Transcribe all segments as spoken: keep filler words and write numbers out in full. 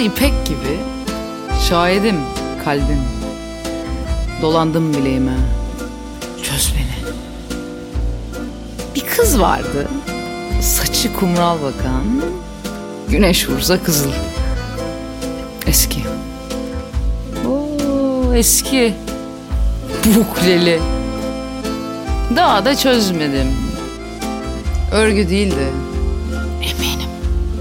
ipek gibi şahidim kalbim. Dolandım bileğime, çöz beni. Bir kız vardı, saçı kumral bakan, güneş vursa kızıl. Eski. Oo, eski. Bukleli. Daha da çözmedim. Örgü değildi, eminim.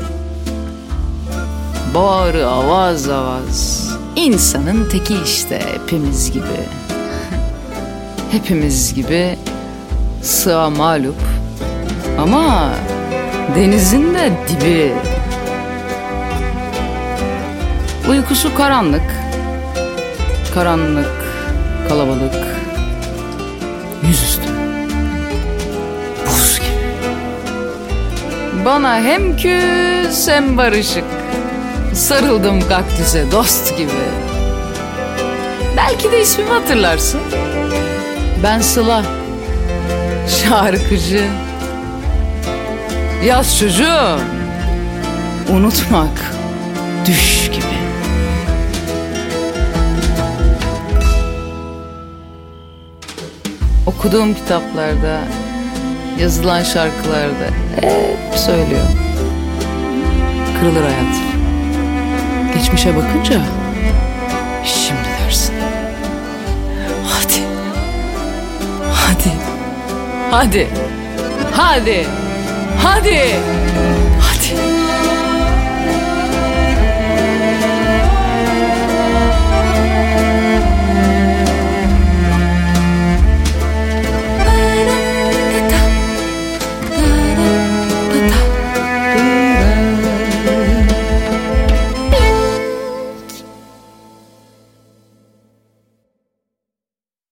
Bağrı avaz avaz, İnsanın teki işte, hepimiz gibi. Hepimiz gibi sığa mağlup. Ama denizin de dibi. Uykusu karanlık. Karanlık, kalabalık. Yüzüstü. Buz gibi. Bana hem küs hem barışık. Sarıldım kaktüse dost gibi. Belki de ismimi hatırlarsın. Ben Sıla, şarkıcı. Yaz çocuğum, unutmak düş gibi. Okuduğum kitaplarda, yazılan şarkılarda hep söylüyor. Kırılır hayat. Geçmişe bakınca şimdi dersin. Hadi. Hadi. Hadi. Hadi. Hadi. Hadi.